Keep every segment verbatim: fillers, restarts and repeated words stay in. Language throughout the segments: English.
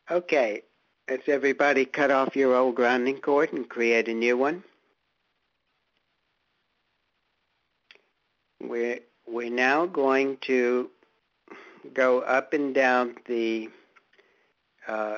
Okay, let's everybody cut off your old grounding cord and create a new one. We're, we're now going to go up and down the uh,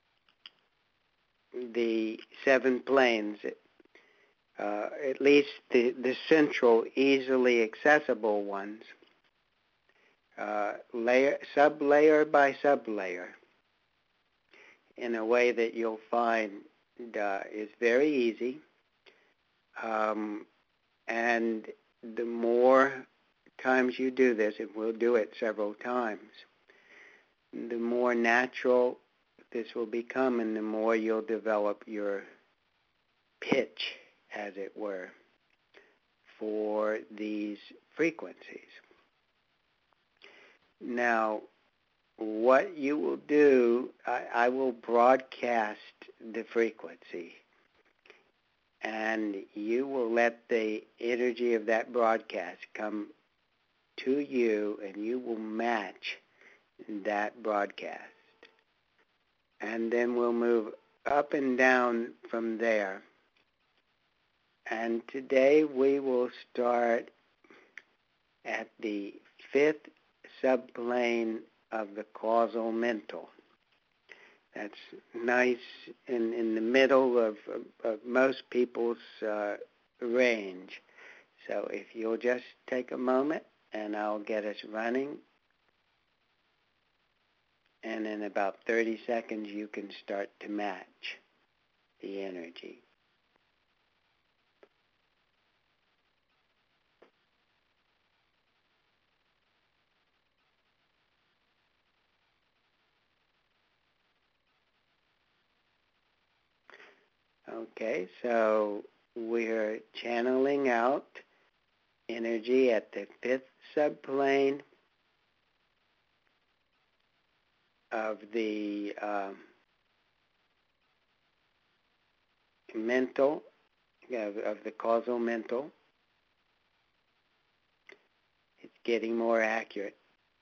the seven planes, uh, at least the, the central, easily accessible ones, uh, layer, sub-layer by sub-layer, in a way that you'll find uh, is very easy. Um, and the more times you do this, and we'll do it several times, the more natural this will become, and the more you'll develop your pitch, as it were, for these frequencies. Now, what you will do, I, I will broadcast the frequency, and you will let the energy of that broadcast come to you, and you will match that broadcast. And then we'll move up and down from there. And today we will start at the fifth subplane of the causal mental. That's nice in, in the middle of, of, of most people's uh, range. So if you'll just take a moment, and I'll get us running. And in about thirty seconds, you can start to match the energy. Okay, so we're channeling out energy at the fifth subplane of the um, mental, of, of the causal mental. It's getting more accurate.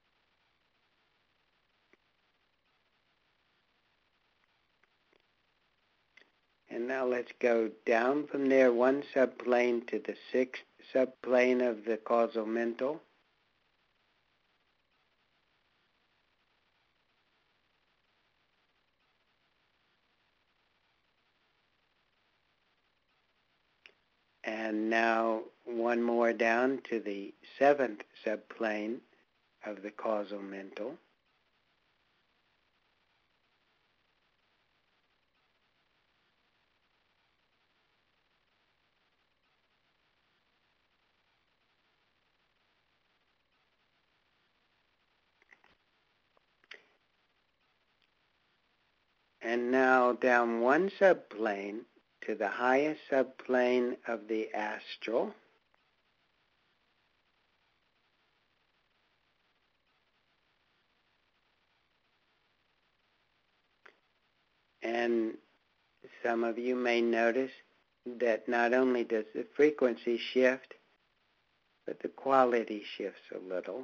And now let's go down from there one subplane to the sixth subplane of the causal mental. And now one more down to the seventh subplane of the causal mental. And now down one subplane to the highest subplane of the astral. And some of you may notice that not only does the frequency shift, but the quality shifts a little.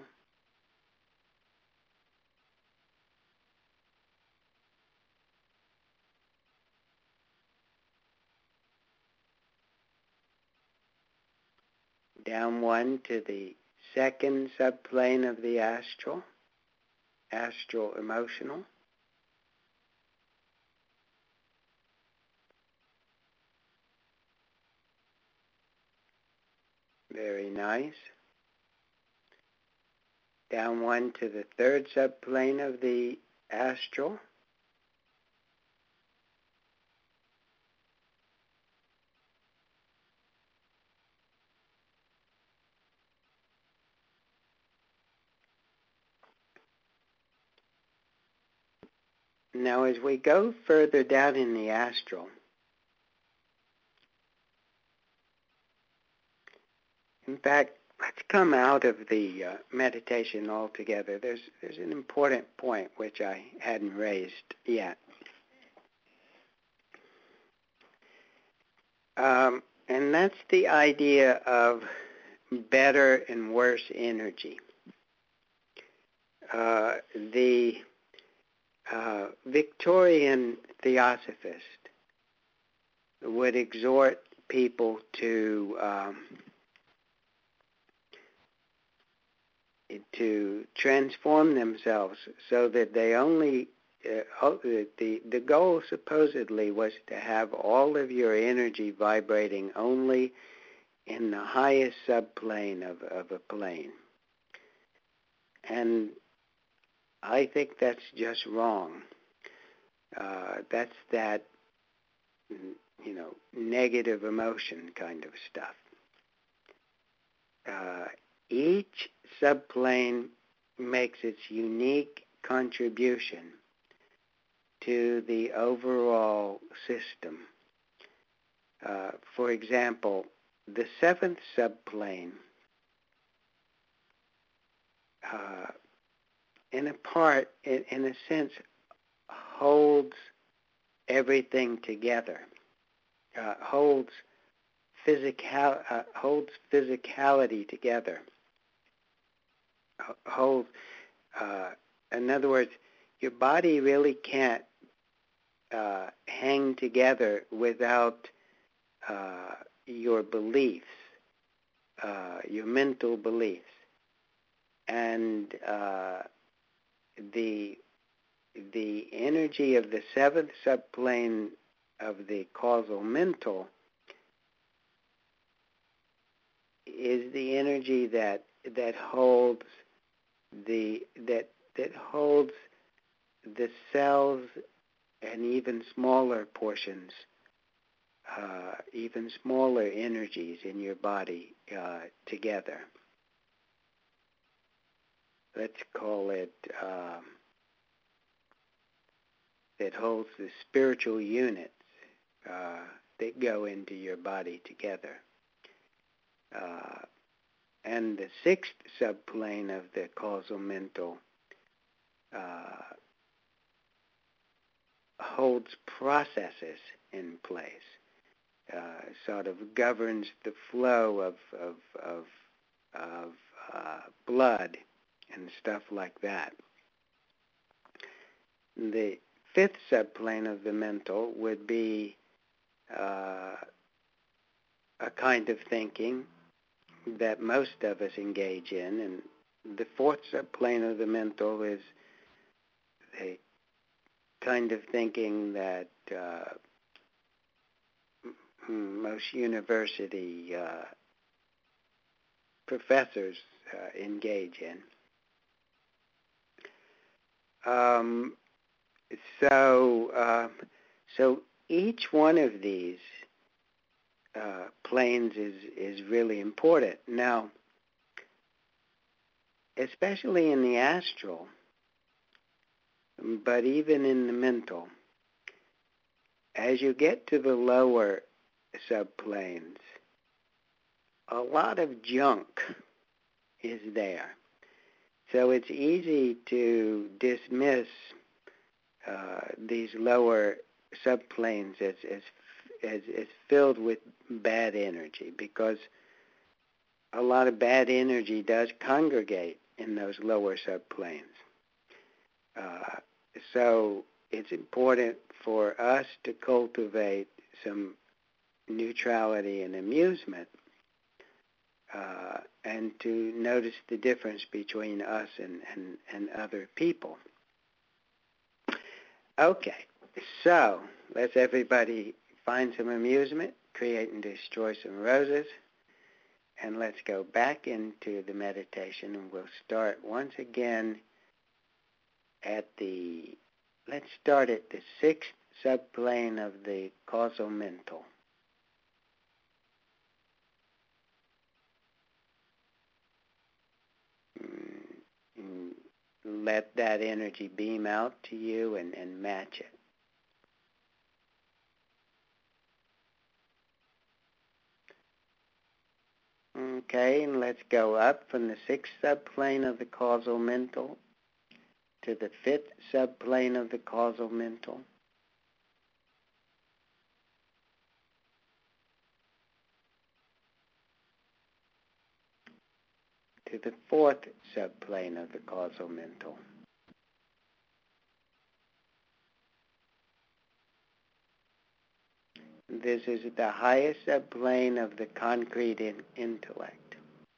Down one to the second subplane of the astral, astral emotional. Very nice. Down one to the third subplane of the astral. Now as we go further down in the astral, in fact, let's come out of the uh, meditation altogether. There's, there's an important point which I hadn't raised yet. Um, and that's the idea of better and worse energy. Uh, the, uh, uh, Victorian theosophists would exhort people to um, to transform themselves so that they only uh, the the goal supposedly was to have all of your energy vibrating only in the highest subplane of, of a plane. And I think that's just wrong. Uh, that's that, you know, negative emotion kind of stuff. Uh, each subplane makes its unique contribution to the overall system. Uh, for example, the seventh subplane, uh, in a part, in, in a sense, holds everything together, uh, holds physical, uh, holds physicality together, holds. Uh, in other words, your body really can't uh, hang together without uh, your beliefs, uh, your mental beliefs, and uh, the the energy of the seventh subplane of the causal mental is the energy that that holds the that that holds the cells and even smaller portions, uh, even smaller energies in your body uh, together. Let's call it, um, that holds the spiritual units uh, that go into your body together. Uh, and the sixth subplane of the causal mental uh, holds processes in place, uh, sort of governs the flow of of of, of uh, blood and stuff like that. The fifth subplane of the mental would be uh, a kind of thinking that most of us engage in, and the fourth subplane of the mental is a kind of thinking that uh, most university uh, professors uh, engage in. Um, so, uh, so each one of these uh, planes is is really important. Now, especially in the astral, but even in the mental, as you get to the lower subplanes, a lot of junk is there. So it's easy to dismiss uh, these lower subplanes as, as as as filled with bad energy, because a lot of bad energy does congregate in those lower subplanes. Uh, so it's important for us to cultivate some neutrality and amusement, uh, and to notice the difference between us and, and, and other people. Okay, so let's everybody find some amusement, create and destroy some roses, and let's go back into the meditation, and we'll start once again at the, let's start at the sixth subplane of the causal mental. Mm, let that energy beam out to you and, and match it. Okay, and let's go up from the sixth subplane of the causal mental to the fifth subplane of the causal mental, to the fourth subplane of the causal mental, This is the highest subplane of the concrete in intellect.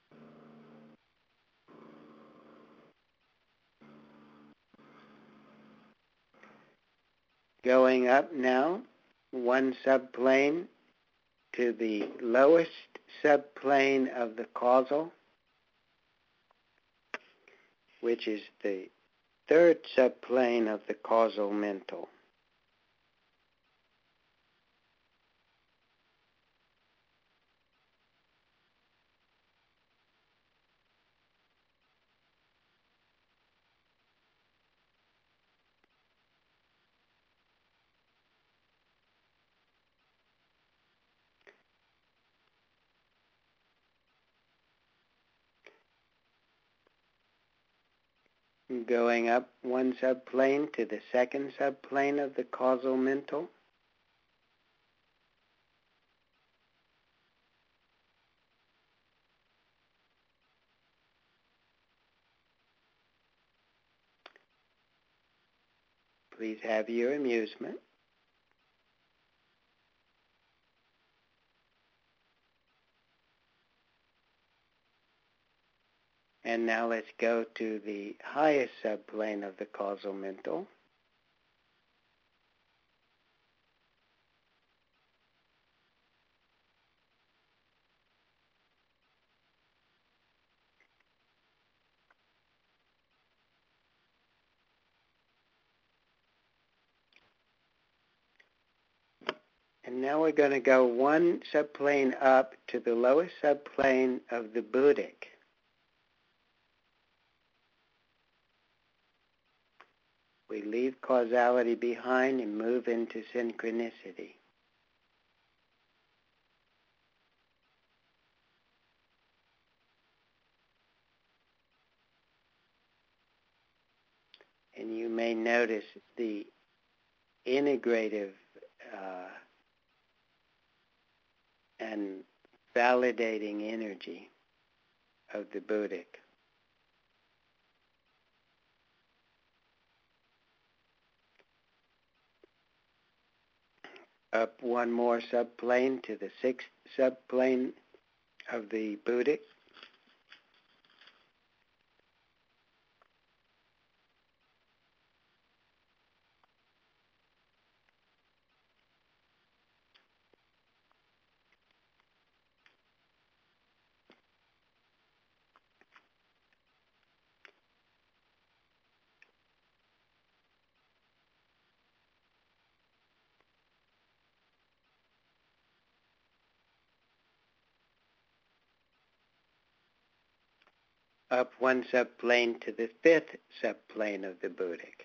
Going up now, one subplane to the lowest subplane of the causal, which is the third subplane of the causal mental. Going up one subplane to the second subplane of the causal mental. Please have your amusement. And now let's go to the highest subplane of the causal mental. And now we're going to go one subplane up to the lowest subplane of the Buddhic. We leave causality behind and move into synchronicity. And you may notice the integrative uh, and validating energy of the Buddhic. Up one more subplane to the sixth subplane of the Buddhic. Up one subplane to the fifth subplane of the Buddhic.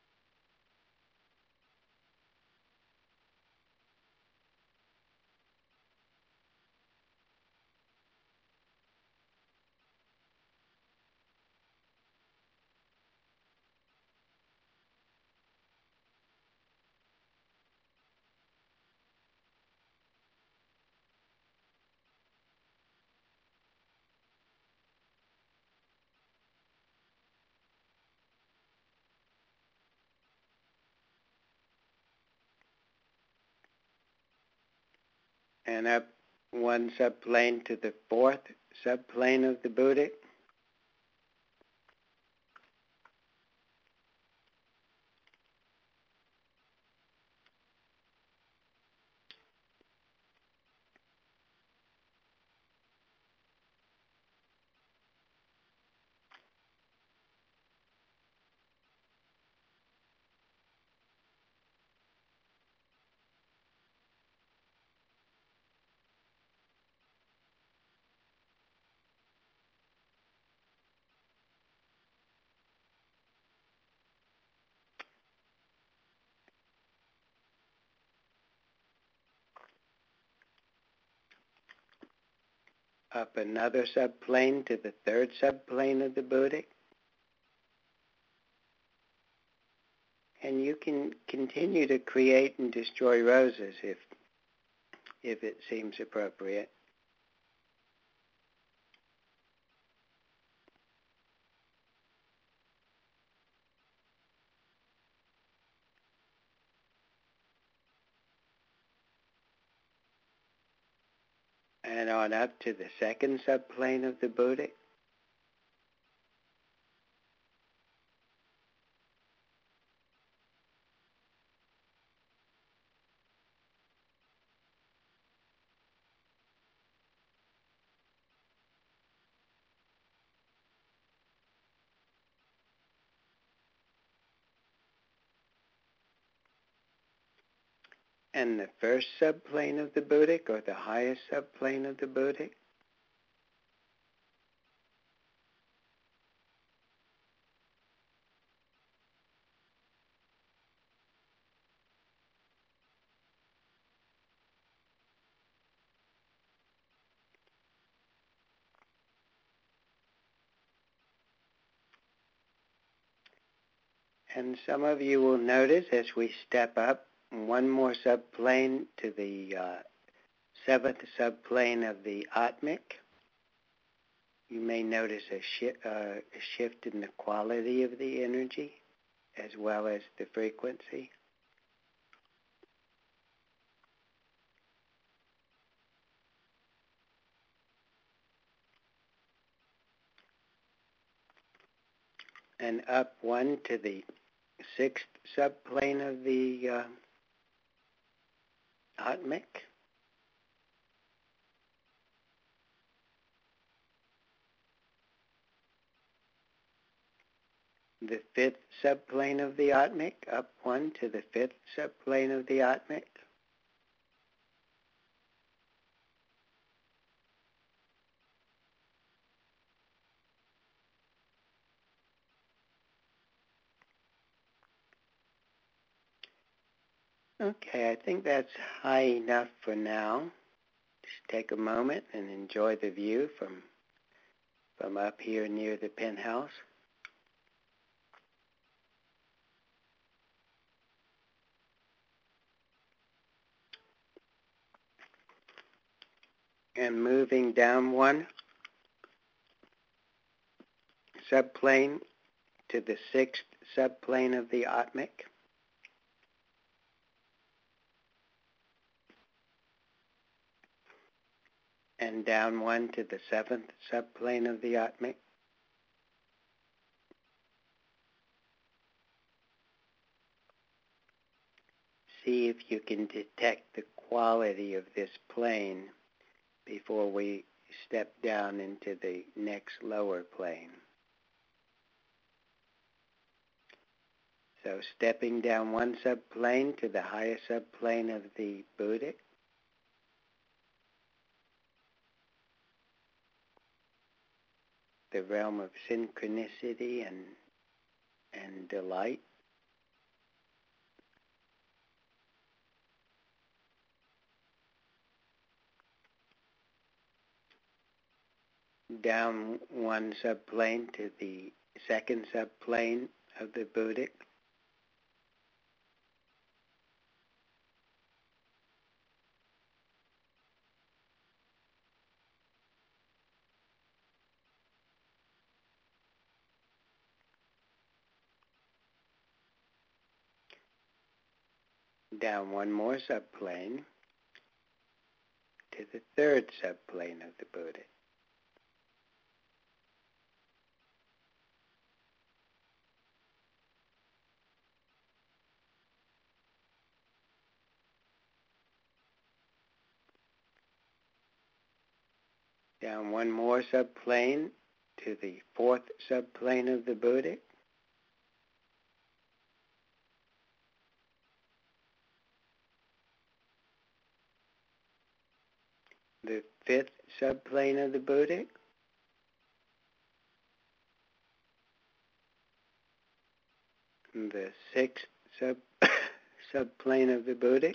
And up one subplane to the fourth subplane of the Buddhic. Up another subplane to the third subplane of the Buddhic. And you can continue to create and destroy roses if, if it seems appropriate. and on up to the second subplane of the Buddhic. And the first subplane of the Buddhic, or the highest subplane of the Buddhic. And some of you will notice as we step up one more subplane to the uh, seventh subplane of the Atmic, you may notice a, shi- uh, a shift in the quality of the energy as well as the frequency. And up one to the sixth subplane of the uh, Atmic. The fifth subplane of the Atmic, up one to the fifth subplane of the Atmic. Okay, I think that's high enough for now. Just take a moment and enjoy the view from from up here near the penthouse. And moving down one subplane to the sixth subplane of the Atmic. And down one to the seventh subplane of the Atmic. See if you can detect the quality of this plane before we step down into the next lower plane. So stepping down one subplane to the highest subplane of the Buddhic. The realm of synchronicity and, and delight. Down one subplane to the second subplane of the Buddhic. Down one more subplane to the third subplane of the Buddhic. Down one more subplane to the fourth subplane of the Buddhic. The fifth subplane of the Buddhic. The sixth sub subplane of the Buddhic.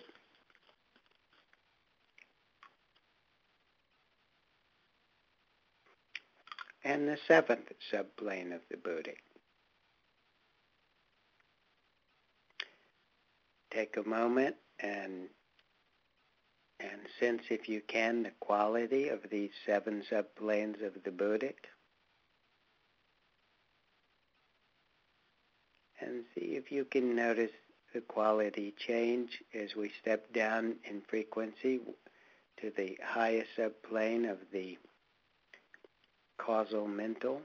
And the seventh subplane of the Buddhic. Take a moment and and sense, if you can, the quality of these seven subplanes of the Buddhic. And see if you can notice the quality change as we step down in frequency to the highest subplane of the causal mental.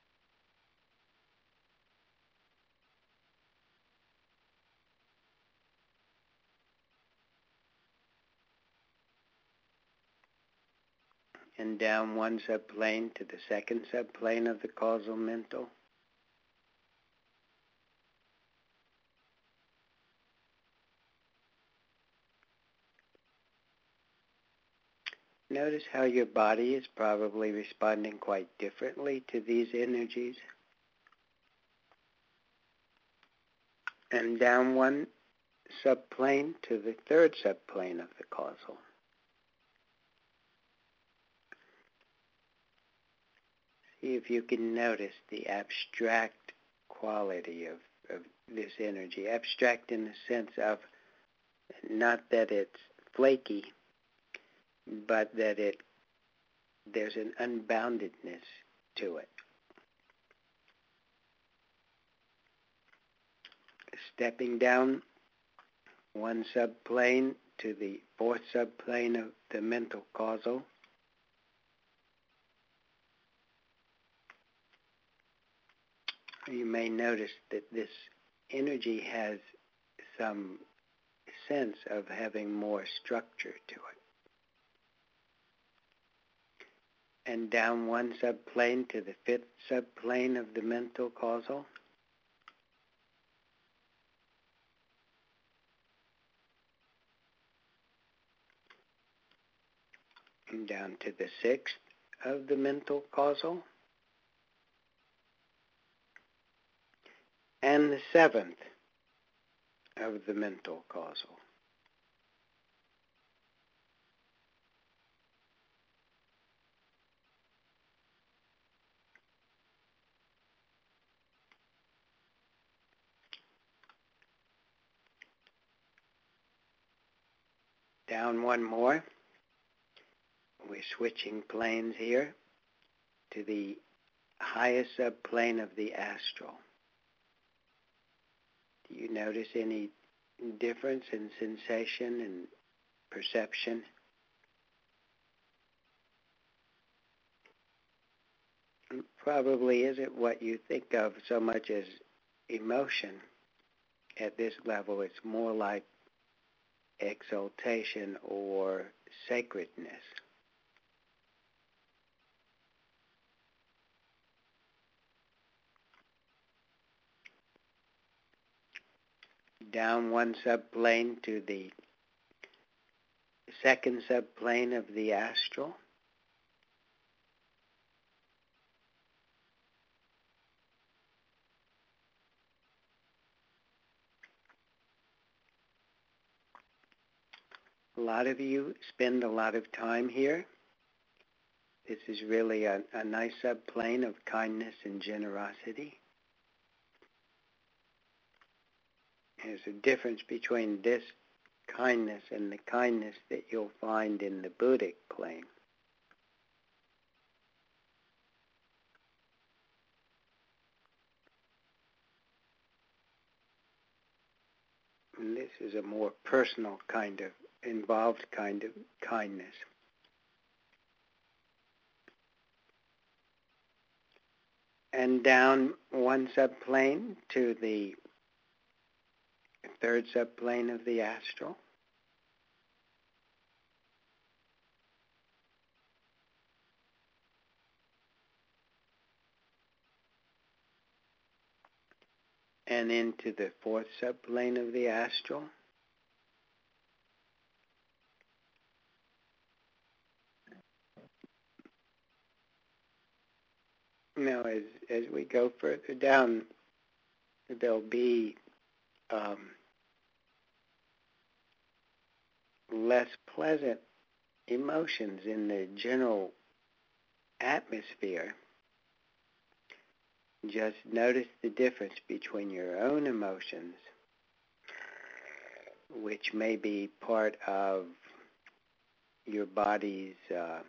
And down one subplane to the second subplane of the causal mental. Notice how your body is probably responding quite differently to these energies. And down one subplane to the third subplane of the causal. See if you can notice the abstract quality of, of this energy. Abstract in the sense of not that it's flaky, but that it there's an unboundedness to it. Stepping down one subplane to the fourth subplane of the mental causal. You may notice that this energy has some sense of having more structure to it. And down one subplane to the fifth subplane of the mental causal. And down to the sixth of the mental causal. And the seventh of the mental causal. Down one more. We're switching planes here to the highest subplane of the astral. Do you notice any difference in sensation and perception? It probably isn't what you think of so much as emotion. At this level, it's more like exaltation or sacredness. Down one subplane to the second subplane of the astral. A lot of you spend a lot of time here. This is really a, a nice subplane of kindness and generosity. There's a difference between this kindness and the kindness that you'll find in the Buddhic plane. And this is a more personal kind of, involved kind of kindness. And down one subplane to the third subplane of the astral. And into the fourth subplane of the astral. Now, as as we go further down, there'll be um, less pleasant emotions in the general atmosphere. Just notice the difference between your own emotions, which may be part of your body's uh,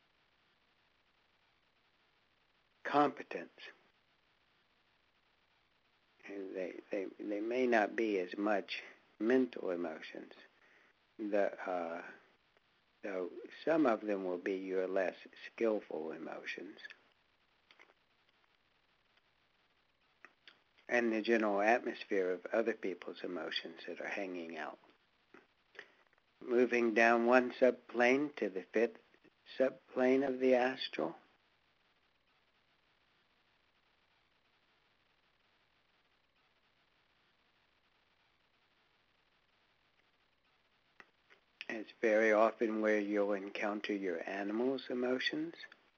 competence. And they, they they may not be as much mental emotions. The uh, So some of them will be your less skillful emotions. And the general atmosphere of other people's emotions that are hanging out. Moving down one subplane to the fifth subplane of the astral. It's very often where you'll encounter your animal's emotions.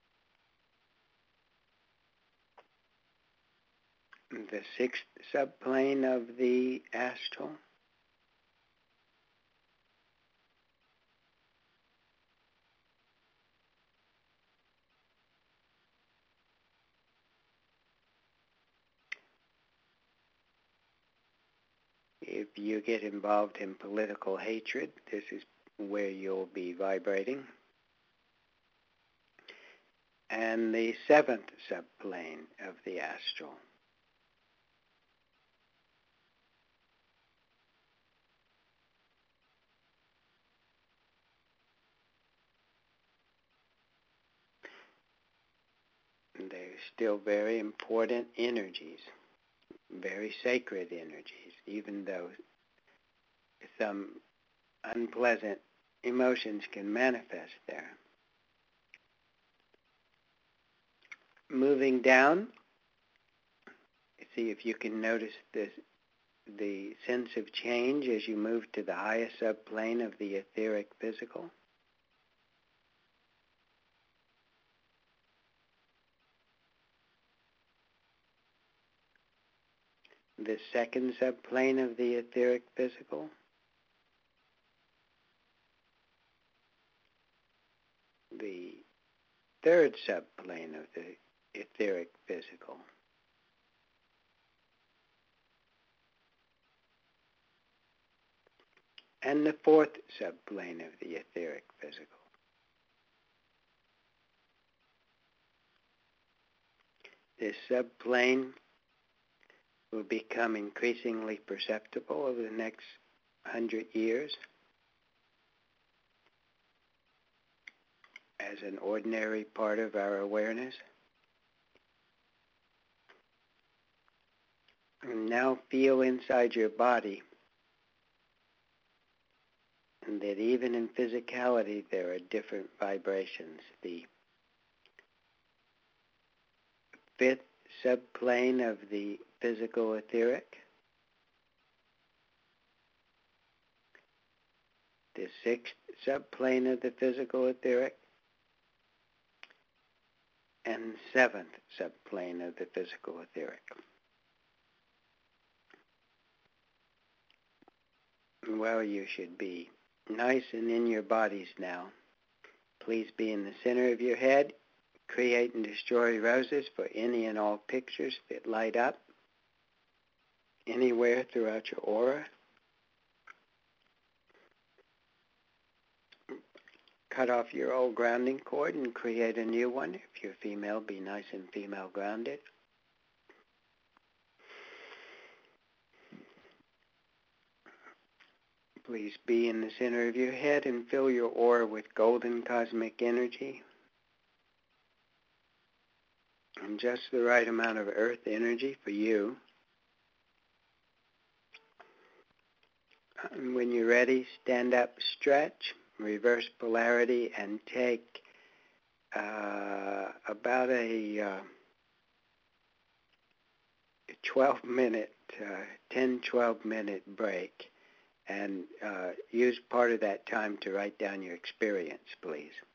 The sixth subplane of the astral. If you get involved in political hatred, this is where you'll be vibrating. And the seventh subplane of the astral. They're still very important energies, very sacred energies, even though some unpleasant emotions can manifest there. Moving down, see if you can notice this, the sense of change as you move to the highest subplane of the etheric physical. The second subplane of the etheric physical. The third subplane of the etheric physical. And the fourth subplane of the etheric physical. This subplane will become increasingly perceptible over the next hundred years as an ordinary part of our awareness. And now feel inside your body that even in physicality there are different vibrations. The fifth subplane of the physical etheric, the sixth subplane of the physical etheric, and seventh subplane of the physical etheric. Well, you should be nice and in your bodies now. Please be in the center of your head. Create and destroy roses for any and all pictures that light up anywhere throughout your aura. Cut off your old grounding cord and create a new one. If you're female, be nice and female grounded. Please be in the center of your head and fill your aura with golden cosmic energy. And just the right amount of earth energy for you. And when you're ready, stand up, stretch, reverse polarity, and take uh, about a uh, twelve minute, uh, ten, twelve minute break. And uh, use part of that time to write down your experience, please.